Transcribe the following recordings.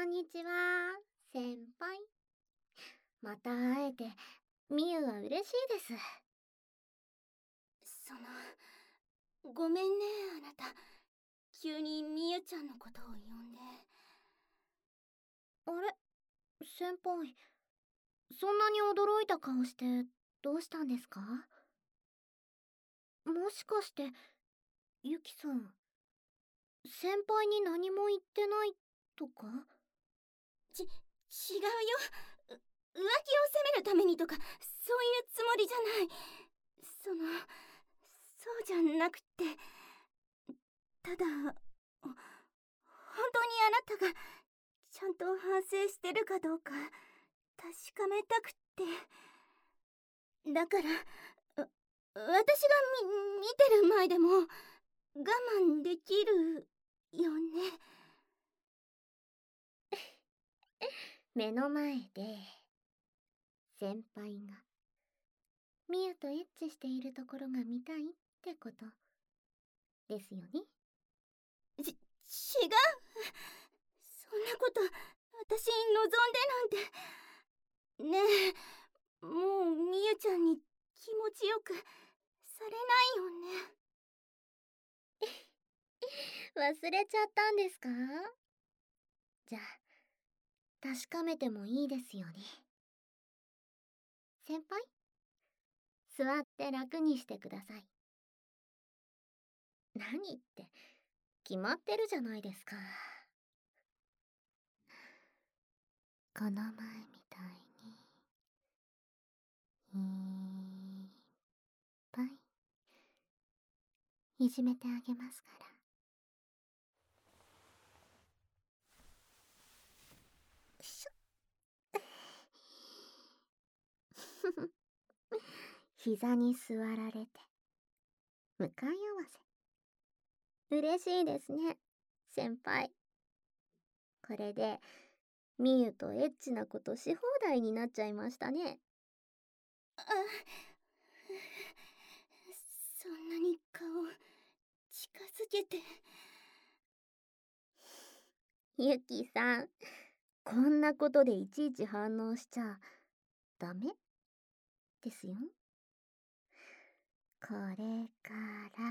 んにちは、先輩。また会えて、みゆは嬉しいです。 ごめんね、あなた。急にみゆちゃんのことを呼んで。 あれ、先輩。そんなに驚いた顔して、どうしたんですか？もしかして、ゆきさん、先輩に何も言ってないとか？ 違うよ。浮気を責めるためにとか、そういうつもりじゃない。そうじゃなくて、ただ、本当にあなたがちゃんと反省してるかどうか確かめたくって。だから、私が見てる前でも我慢できるよね。 目の前で、先輩が、みゆとエッチしているところが見たいってことですよね。 違う。そんなこと私望んでなんて。ねえ、もうみゆちゃんに気持ちよくされないよね。 忘れちゃったんですか？じゃあ、確かめてもいいですよね。先輩、座って楽にしてください。何って、決まってるじゃないですか。この前みたいに、いっぱい、いじめてあげますから。しょ膝に座られて、向かい合わせ。嬉しいですね、先輩。これで、みゆとエッチなことし放題になっちゃいましたね。 そんなに顔近づけて。 ゆきさん、こんなことでいちいち反応しちゃダメですよ。これから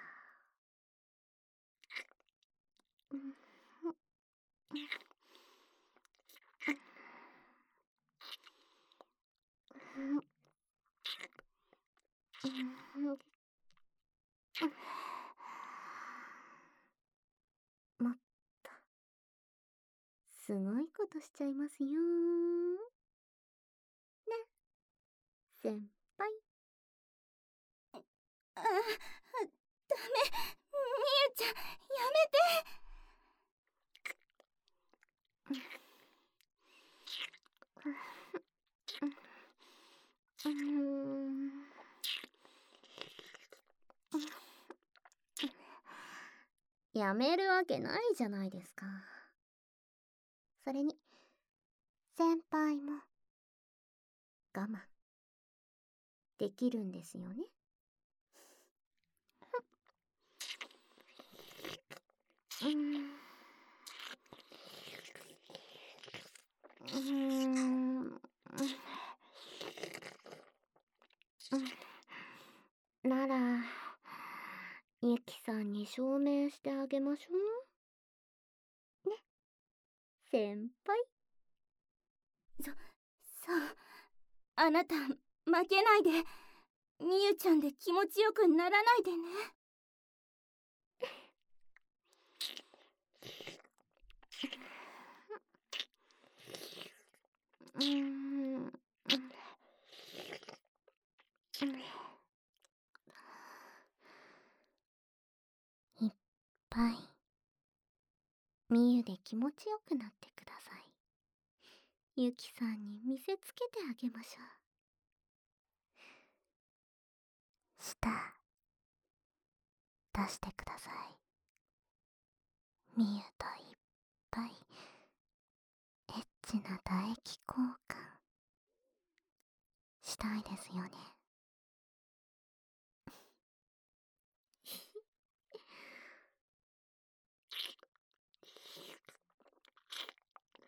もっとすごいことしちゃいますよ。ね、先輩。 ダメ、みゆちゃん、やめて。 やめるわけないじゃないですか。それに、先輩も我慢できるんですよね。なら、ゆきさんに証明してあげましょう。ね、先輩。 そう、あなた負けないで。みゆちゃんで気持ちよくならないでね。 いっぱいみゆで気持ちよくなってください。ゆきさんに見せつけてあげましょう。舌出してください。みゆといっぱいエッチな唾液交換したいですよね。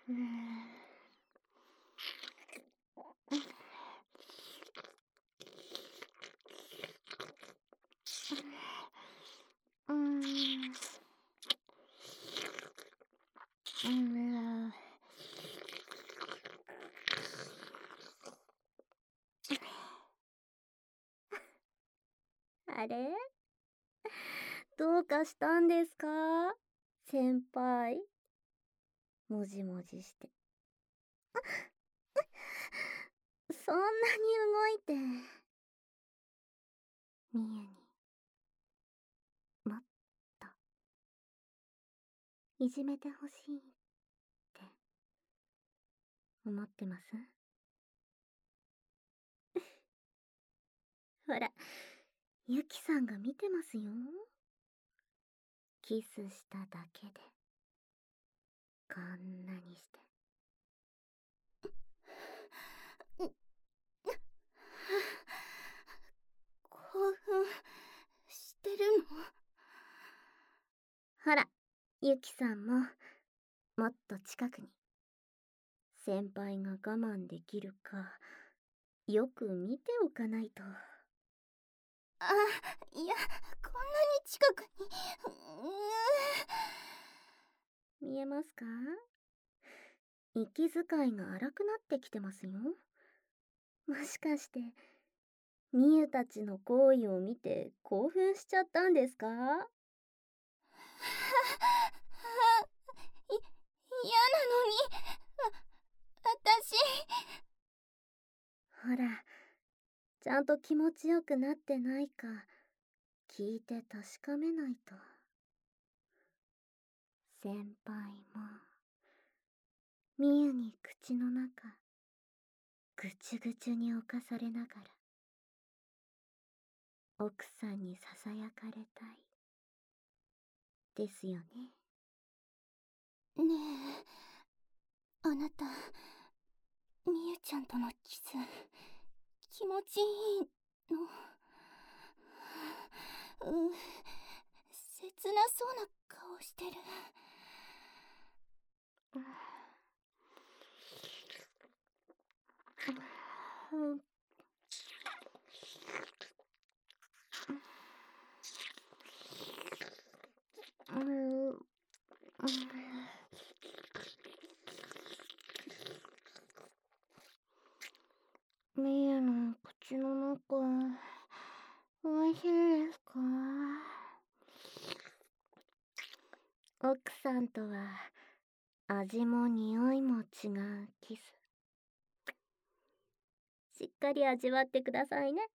あれ、どうかしたんですか、先輩。もじもじして。そんなに動いて。みゆにもっといじめてほしいって思ってます？ほら、ゆきさんが見てますよ。キスしただけでこんなにして。 興奮してるの？ ほら、ゆきさんももっと近くに。先輩が我慢できるかよく見ておかないと。 あ、いや、こんなに近くに。 見えますか？息遣いが荒くなってきてますよ。もしかしてみゆたちの行為を見て興奮しちゃったんですか？ 嫌なのに、私。 ほら、ちゃんと気持ちよくなってないか聞いて確かめないと。先輩もみゆに口の中ぐちゅぐちゅに侵されながら奥さんにささやかれたいですよね。 ねえ、あなた、みゆちゃんとのキス気持ちいいの？切なそうな顔してる。 みゆの口の中おいしいですか？奥さんとは味も匂いも違うキス、しっかり味わってくださいね。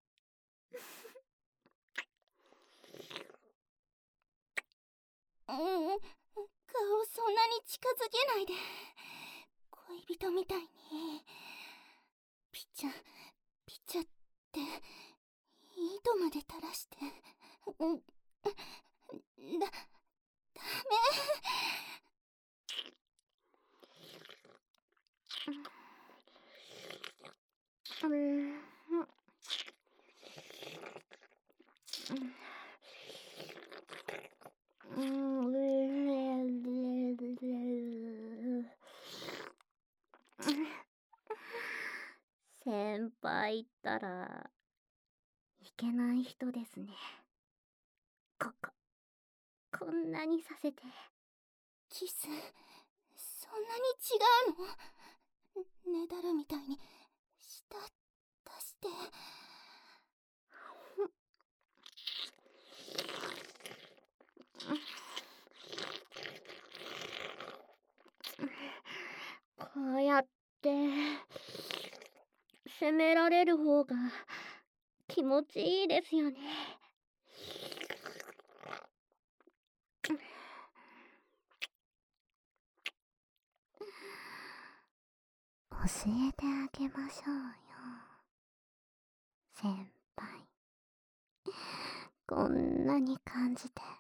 顔そんなに近づけないで。恋人みたいにピチャピチャって糸まで垂らして。ダメ。 先輩ったらいけない人ですね。こんなにさせて。 キスそんなに違うの？ねだるみたいに舌出して。 こうやって責められる方が気持ちいいですよね。教えてあげましょうよ、先輩。こんなに感じて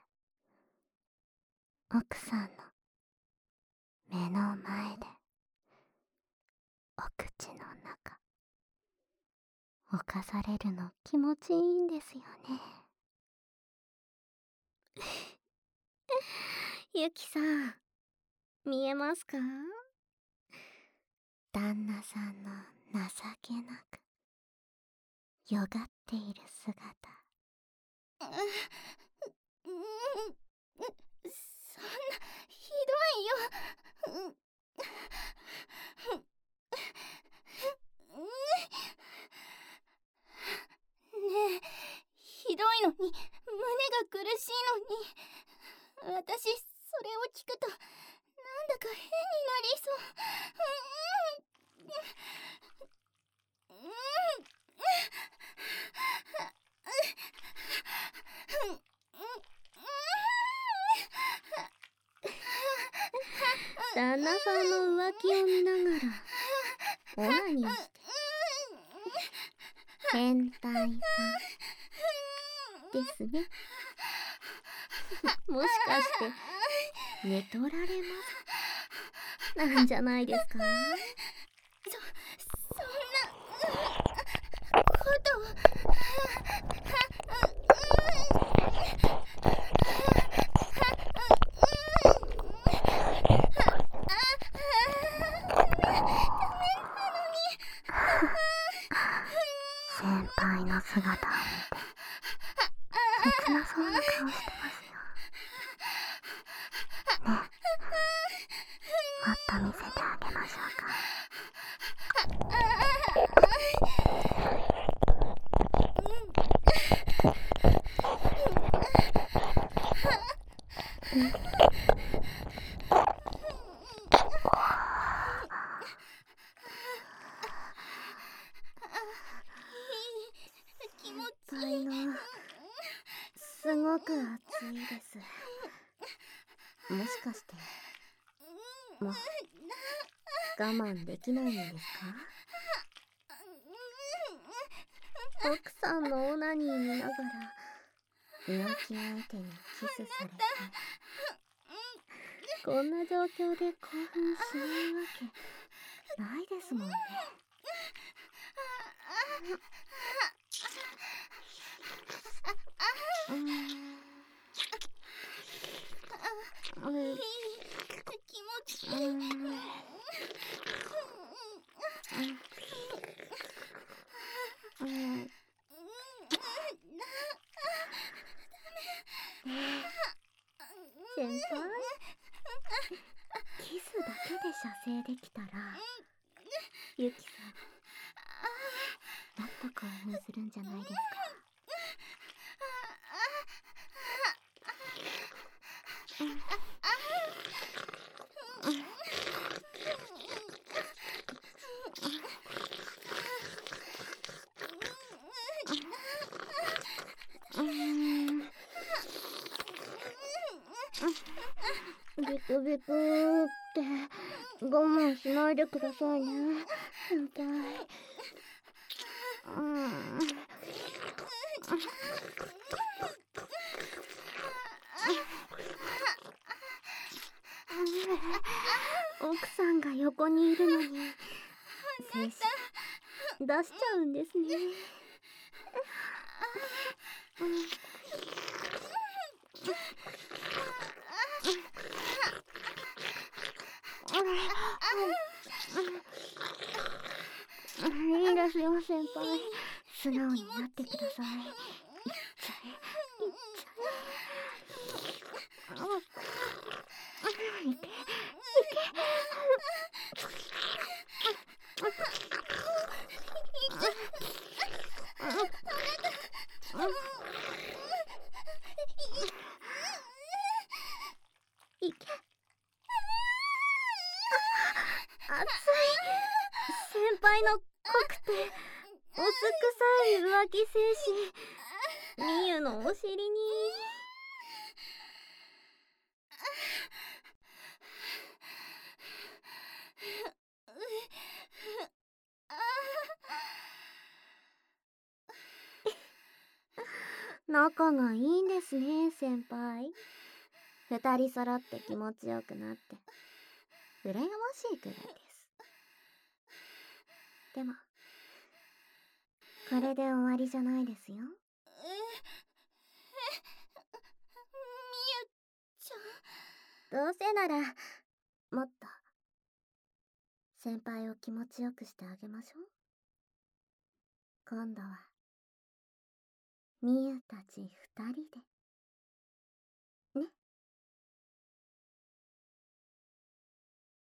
奥さんの目の前でお口の中侵されるの気持ちいいんですよね。ゆきさん、見えますか？ 旦那さんの情けなくよがっている姿。 そんなひどいよ。ねえ、ひどいのに胸が苦しいのに、私それを聞くとなんだか変になりそう。 旦那さんの浮気を見ながらオナニーして変態さんですね。もしかして寝取られますなんじゃないですか。 そんなことを。 先輩の姿を見て切なそうな顔してますよね。もっと見せてあげましょうか。 気持ち先輩のすごく熱いです。もしかしてもう我慢できないんですか。奥さんのオナニー見ながら浮気相手にキスされてこんな状況で興奮しないわけないですもんね。 気持ちいい。 先輩、キスだけで射精できたらユキさんもっと興奮するんじゃないですか。ビクビクって我慢しないでくださいね、先輩。奥さんが横にいるのに精子出しちゃうんですね。いいですよ先輩、素直になってください。いっちゃえいっちゃえ。いけいけ。いけ。熱い。先輩の濃くてお酢臭い浮気精子みゆのお尻に。仲がいいんですね先輩。二人揃って気持ちよくなって羨ましいくらいです。でもこれで終わりじゃないですよ。 みゆちゃん。 どうせならもっと先輩を気持ちよくしてあげましょう。今度はみゆたち2人で。